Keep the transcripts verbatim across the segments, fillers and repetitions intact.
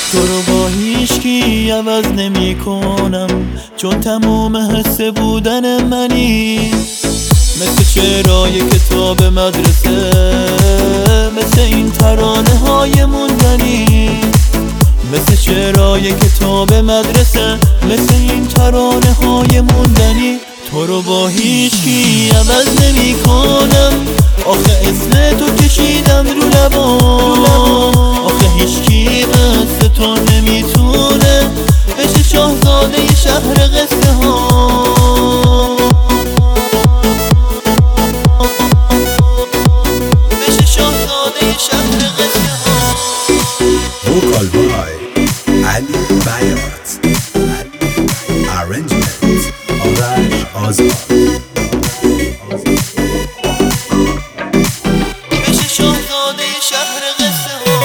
تو رو با هیچکی عوض نمی کنم، چون تموم حس بودن منی. مثل شعرهای کتاب مدرسه، مثل این ترانه های موندنی. مثل شعرهای کتاب مدرسه، مثل این ترانه های موندنی. تو رو با هیچکی عوض نمی کنم، آخه اسم تو کشیدم رو لبام. آخه هیچکی مثل تو نمیتونه بشه شاهزاده شهر قصه ها. بشه شاهزاده شهر قصه ها. Vocal by Ali Bayat. Arrangement Arash Azad. بشه شاهزاده شهر قصه ها.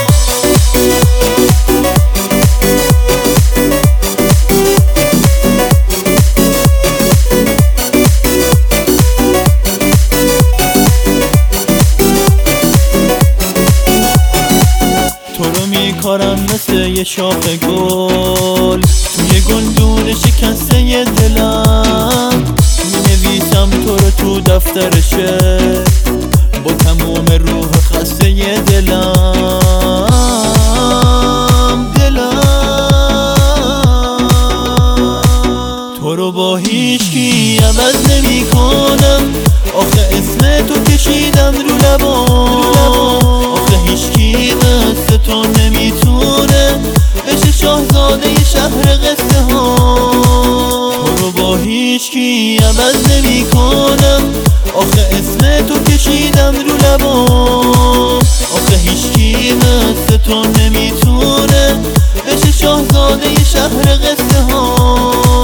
تو رو میکارم مثل یه شاخ گل، توی گلدون شکسته دلم. مینویسم تو رو تو دفتر شعر، با تموم روح خسته دلم دلم. تو رو با هیچکی عوض نمی کنم، آخه اسم تو کشیدم رو لبام. آخه هیچکی مثل تو نمیتونه بشه شاهزاده شهر قصه ها. تو رو با هیچکی عوض نمی کنم، آخه اسم تو کشیدم رو لبام. آخه هیچکی مثل تو نمیتونه بشه شاهزاده شهر قصه ها.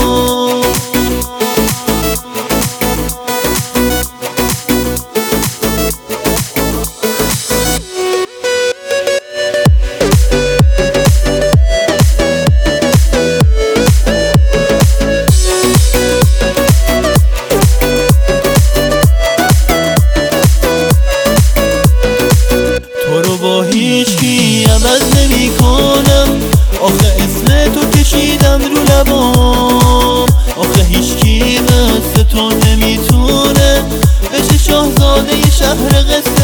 با هیچکی عوض نمی کنم، آخه اسم تو کشیدم رو لبام. آخه هیچکی مثل تو نمیتونه بشه شاهزاده شهر قصه